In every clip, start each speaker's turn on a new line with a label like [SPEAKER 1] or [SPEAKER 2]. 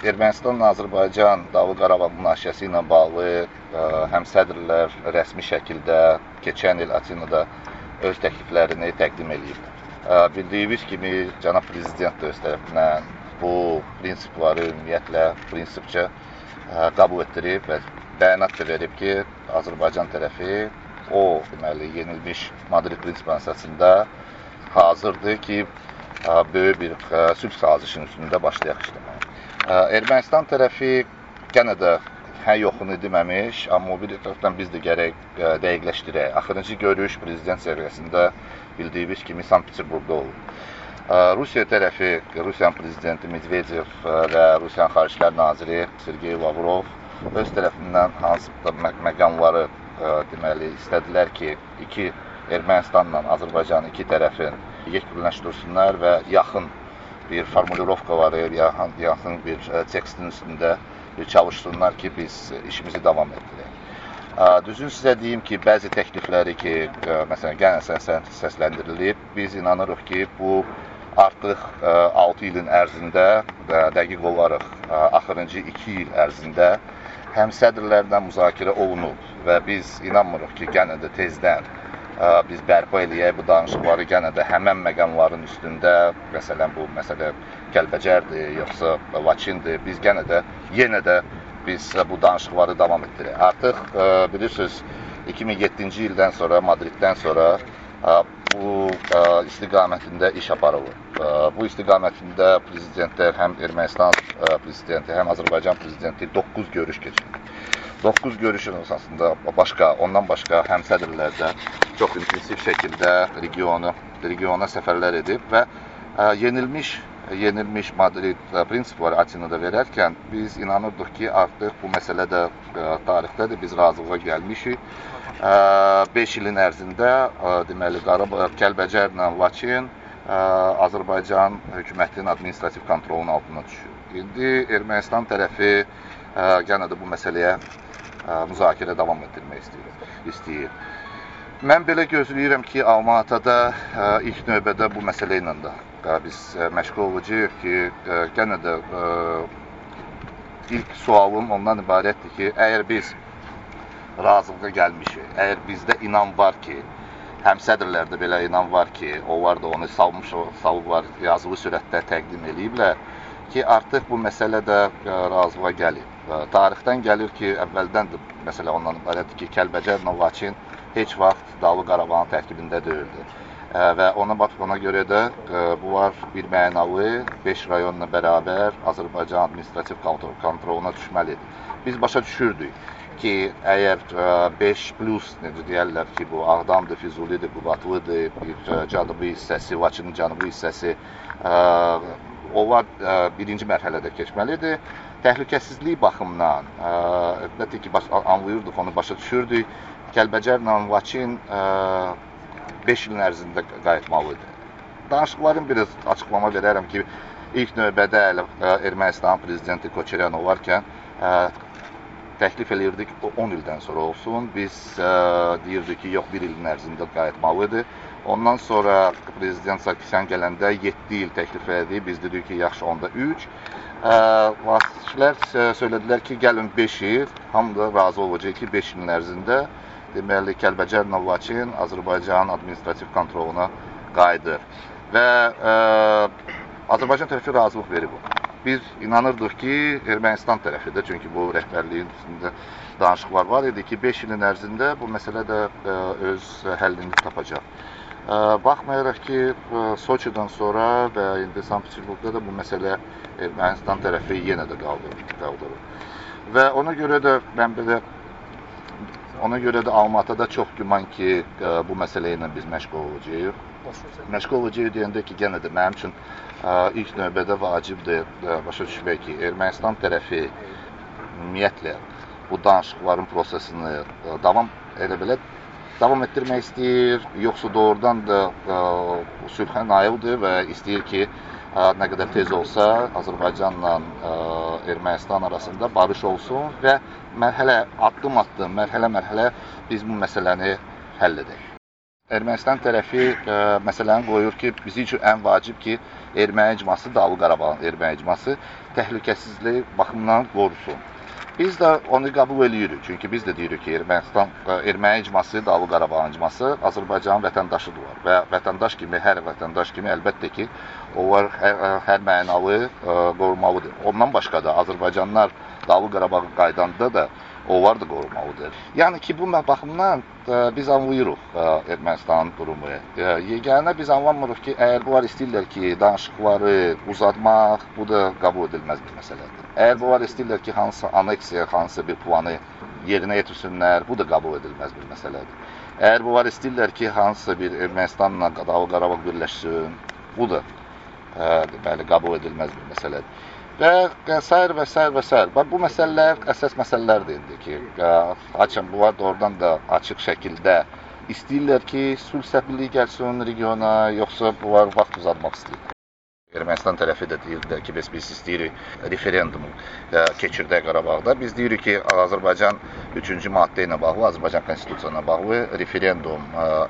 [SPEAKER 1] Ermənistanla Azərbaycan Dağlıq Qarabağ münaqişəsi ilə bağlı həm sədrlər rəsmi şəkildə keçən il Atinada öz təkliflərini təqdim ediblər. Bildiyiniz kimi, cənab prezident də öz tərəfindən bu prinsipləri ümumiyyətlə prinsipcə qəbul etdirib və bəyanat da verib ki, Azərbaycan tərəfi deməli, yenilmiş Madrid prinsipləri əsasında hazırdır ki, böyük bir sülh sazişinin üstündə başlayaq işləməyə. Ermənistan tərəfi yenə də yoxunu deməmiş, amma bir tərəfdən biz də gərək dəqiqləşdirək. Axırıncı görüş prezident səviyyəsində bildiyiniz kimi Sankt-Peterburqda olub. Rusiya tərəfi, Rusiyanın prezidenti Medvedev və Rusiyanın Xaricilər naziri Sergey Lavrov öz tərəfindən hansı məqamları deməli istədilər ki, Ermənistanla Azərbaycanın iki tərəfin yekunləşdirsinlər və yaxın bir formulirovkaları, yaxın bir tekstin üstündə çalışsınlar ki, biz işimizi davam etdirək. Düzün sizə deyim ki, bəzi təklifləri ki, məsələn, gələn səsləndirilib, biz inanırıq ki, bu artıq 6 ilin ərzində, dəqiq olaraq axırıncı 2 il ərzində həm sədrlərlə müzakirə olunub və biz inanmırıq ki, yenə də tezdən biz bərpa eləyək bu danışıqları yenə də həmən məqamların üstündə, məsələn, bu məsələ Kəlbəcərdir, yoxsa Laçindir, biz yenə də biz bu danışıqları davam etdirək. Artıq bilirsiniz, 2007-ci ildən sonra, Madriddən sonra bu istiqamətində iş aparılır. Bu istiqamətində prezidentlər, həm Ermənistan prezidenti, həm Azərbaycan prezidenti 9 görüş keçirir. 9 görüşün əsasında ondan başqa həm sədrlər də çox intensiv şəkildə regiona səfərlər edib və yenilmiş Madrid prinsipləri Atinada verərkən biz inanırdıq ki, artıq bu məsələ də tarixdədir, biz razılığa gəlmişik. 5 ilin ərzində deməli Kəlbəcərlə Laçin Azərbaycan hökumətinin administrativ kontrolunun altına düşür. İndi Ermənistan tərəfi yenə də bu məsələyə müzakirə davam etdirmək istəyir. Mən belə gözləyirəm ki, Almatada ilk növbədə bu məsələ ilə də biz məşğul olacağıq ki, yenə də ilk sualım ondan ibarətdir ki, əgər biz razılığa gəlmişik, əgər bizdə inan var ki, həm sədrlərdə belə inan var ki, onlar da onu salmışlar, yazılı sürətdə təqdim ediblər ki, artıq bu məsələ də razılığa gəlib. Tarixdən gəlir ki, əvvəldən də məsələ ondan ibarətdir ki, Kəlbəcərlə Laçin heç vaxt Dağlıq Qarabağın tərkibində deyildi. Və ona görə də bunlar bir mənalı 5 rayonla bərabər Azərbaycan administrativ kontroluna düşməlidir. Biz başa düşürdük ki, əgər 5 plus, necə deyərlər ki, bu Ağdamdır, Füzulidir, Qubadlıdır, bir cənubi hissəsi, Laçının cənubi hissəsi, onlar birinci mərhələdə keçməlidir. Təhlükəsizlik baxımından, əlbəttə ki, anlayırdıq, onu başa düşürdük. Kəlbəcərlə Laçin 5 ilin ərzində qayıtmalıdır. Danışıqların biraz açıqlama verərəm ki, ilk növbədə Ermənistan prezidenti Koçeryan olarkən təklif eləyirdik 10 ildən sonra olsun. Biz deyirdik ki, yox, 1 ilin ərzində qayıtmalıdır. Ondan sonra prezident Sarkisyan gələndə 7 il təklif edib, biz dedik ki, yaxşı, onda 3. Vasitçilər söylədilər ki, gəlin 5 il, hamı da razı olacaq ki, 5 ilin ərzində deməli, Kəlbəcərlə Laçin Azərbaycanın administrativ kontroluna qayıdır. Və Azərbaycan tərəfi razılıq verib. Biz inanırdıq ki, Ermənistan tərəfi də, çünki bu rəhbərliyin üstündə danışıqlar var idi ki, 5 ilin ərzində bu məsələ də öz həllini tapacaq. Baxmayaraq ki, Soçidən sonra və indi Sankt-Peterburqda da bu məsələ Ermənistan tərəfi yenə də qaldırır. Və ona görə də Almatada çox güman ki, bu məsələ ilə biz məşğul olacağıq. Məşğul olacağıq deyəndə ki, yenə də mənim üçün ilk növbədə vacibdir başa düşmək ki, Ermənistan tərəfi ümumiyyətlə bu danışıqların prosesini davam etdirmək istəyir, yoxsa doğrudan da sülhə naildir və istəyir ki, nə qədər tez olsa Azərbaycanla Ermənistan arasında barış olsun və addım-addım, mərhələ-mərhələ biz bu məsələni həll edək. Ermənistan tərəfi məsələni qoyur ki, bizim üçün ən vacib ki, erməni icması, Dağlıq Qarabağın erməni icması təhlükəsizlik baxımından qorusun. Biz də onu qəbul edirik. Çünki biz də deyirik ki, erməni icması, Dağlıq Qarabağın icması Azərbaycanın vətəndaşıdırlar və vətəndaş kimi, hər vətəndaş kimi əlbəttə ki, onlar hər mənalı qorunmalıdır. Ondan başqa da Azərbaycanlılar Dağlıq Qarabağa qaydanda da onlar da qorunmalıdır. Yəni ki, bu baxımdan biz anlayırıq Ermənistanın durumu. Yeganə biz anlamırıq ki, əgər bunlar istəyirlər ki, danışıqları uzatmaq, bu da qəbul edilməz bir məsələdir. Əgər bunlar istəyirlər ki, hansısa aneksiya, hansısa bir planı yerinə yetirsinlər, bu da qəbul edilməz bir məsələdir. Əgər bunlar istəyirlər ki, hansısa bir Ermənistanla Dağlıq Qarabağ birləşsin, bu da deməli, qəbul edilməz bir məsələdir. Və sair və sair və sair. Bu məsələlər əsas məsələlərdir indi ki, açın, bunlar da oradan da açıq şəkildə istəyirlər ki, sülh səfirliyi gəlsin regiona, yoxsa bunlar vaxt uzatmaq istəyirlər. Ermənistan tərəfi də deyirlər ki, biz istəyirik referendumu keçirdək Qarabağda. Biz deyirik ki, Azərbaycan 3-cü maddə ilə bağlı, Azərbaycan konstitusiyasına bağlı referendum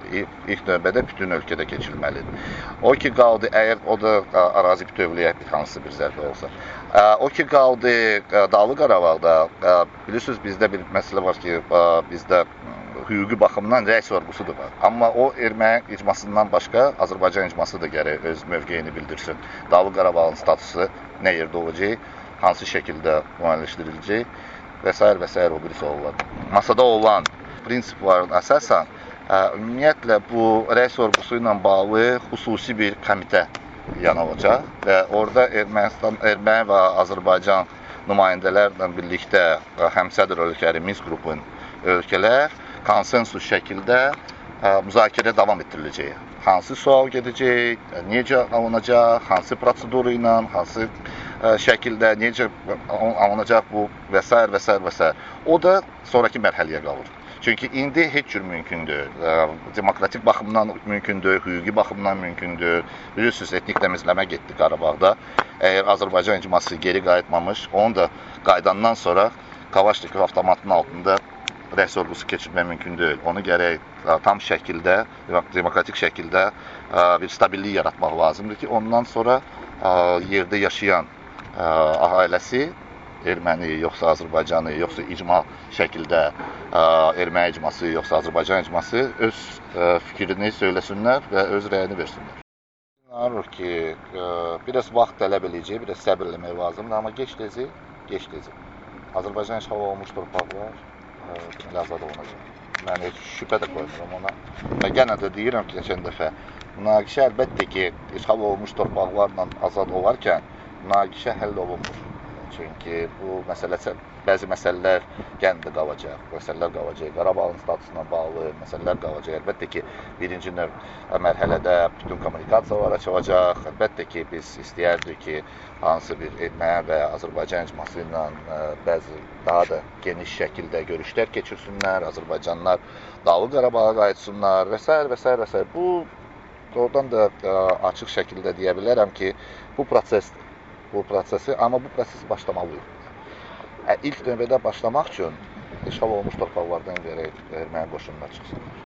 [SPEAKER 1] ilk növbədə bütün ölkədə keçirilməlidir. O ki, qaldı, əgər o da ərazi bütövlüyə hansısa bir zərfə olsa. O ki, qaldı Dağlıq Qarabağda, bilirsiniz, bizdə bir məsələ var ki, bizdə hüquqi baxımdan rəy sorğusu da var. Amma o erməni icmasından başqa Azərbaycan icması da gərək öz mövqeyini bildirsin. Dağlıq Qarabağın statusu nə yerdə olacaq, hansı şəkildə müəyyənləşdiriləcək və s. o birisi olur. Masada olan prinsiplərin əsasən ümumiyyətlə bu rəy sorğusu ilə bağlı xüsusi bir komitə yanılacaq və orada erməni və Azərbaycan nümayəndələrlə birlikdə həmsədr ölkələri, Minsk qrupun ölkələr konsensus şəkildə müzakirə davam etdiriləcək. Hansı sual gedəcək, necə alınacaq, hansı proseduru ilə, hansı şəkildə, necə alınacaq bu və s. O da sonraki mərhələyə qalır. Çünki indi heç cür mümkündür. Demokratik baxımdan mümkündür, hüquqi baxımdan mümkündür. Bilirsiniz, etnik təmizləmə getdi Qarabağda. Əgər Azərbaycan icması geri qayıtmamış, onu da qaydandan sonra Kavaşnikov avtomatının altında rəy sorğusu keçirmək mümkün deyil. Onu gərək tam şəkildə, demokratik şəkildə bir stabillik yaratmaq lazımdır ki, ondan sonra yerdə yaşayan ailəsi, erməni, yoxsa Azərbaycanı, yoxsa icma şəkildə erməni icması, yoxsa Azərbaycan icması öz fikrini söyləsinlər və öz rəyini versinlər. İnanırıq ki, biraz vaxt tələb edəcək, biraz səbir eləmək lazımdır, amma gec-tezi Azərbaycan işğal olunmuş torpaqlar azad olunacaq. Mən heç şübhə də qoymuram ona. Və yenə də deyirəm ki, keçən dəfə, münaqişə əlbəttə ki, işğal olunmuş torpaqlarla azad olarkən münaqişə həll olunmur. Çünki bu bəzi məsələlər gəndə qalacaq, məsələlər qalacaq, Qarabağın statusuna bağlı məsələlər qalacaq. Əlbəttə ki, birinci mərhələdə bütün kommunikasiyalar açılacaq. Əlbəttə ki, biz istəyərdik ki, hansı bir erməni və Azərbaycan icması ilə bəzi daha da geniş şəkildə görüşlər keçirsinlər, Azərbaycanlılar Dağlıq Qarabağa qayıtsınlar və s. Bu, oradan da açıq şəkildə deyə bilərəm ki, bu prosesdir. Amma bu proses başlamalıyıq. İlk növbədə başlamaq üçün işğal olunmuş torpaqlardan gərək erməni qoşunlar çıxsınlar.